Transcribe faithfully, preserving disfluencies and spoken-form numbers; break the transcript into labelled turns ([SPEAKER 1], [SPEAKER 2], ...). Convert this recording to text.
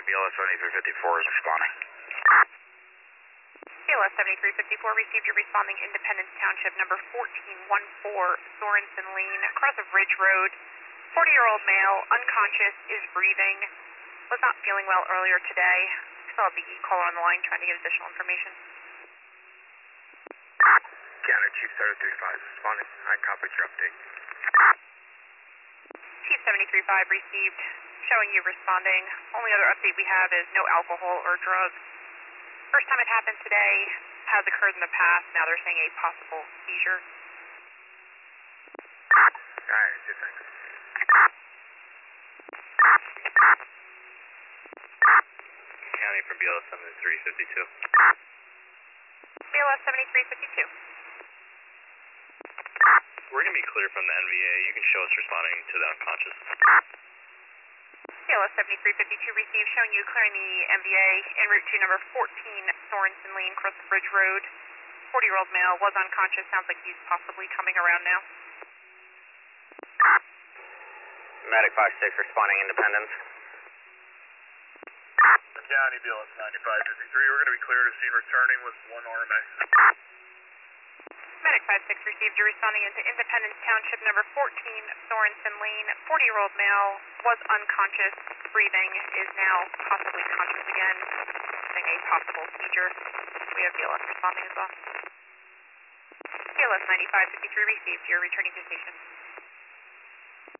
[SPEAKER 1] B L S seventy-three fifty-four is responding.
[SPEAKER 2] B L S seventy-three fifty-four received your responding Independence Township number fourteen fourteen Sorensen Lane, across of Ridge Road. forty-year-old male, unconscious, is breathing. Was not feeling well earlier today. Still have the E-caller on the line trying to get additional information.
[SPEAKER 1] County Chief seventy-three five responding. I copy your update.
[SPEAKER 2] Chief seventy-three five received, showing you responding. Only other update we have is no alcohol or drugs. First time it happened today, has occurred in the past. Now they're saying a possible seizure.
[SPEAKER 1] Alright, two thanks. County from B L S seventy-three fifty-two.
[SPEAKER 2] B L S seventy-three fifty-two.
[SPEAKER 1] We're going to be clear from the N V A. You can show us responding to the unconscious.
[SPEAKER 2] B L S seventy-three fifty-two received, showing you clearing the M V A en route to number fourteen Sorensen Lane, across the Bridge Road. forty-year-old male was unconscious. Sounds like he's possibly coming around now.
[SPEAKER 1] Medic five six responding Independence.
[SPEAKER 3] County B L S ninety-five fifty-three. We're going to be clear to scene returning with one R M A.
[SPEAKER 2] Medic five six received, you're responding into Independence Township number fourteen Sorensen Lane. forty-year-old male was unconscious, breathing, is now possibly conscious again, having a possible seizure. We have B L S responding as well. B L S ninety-five fifty-three received, you're returning to station.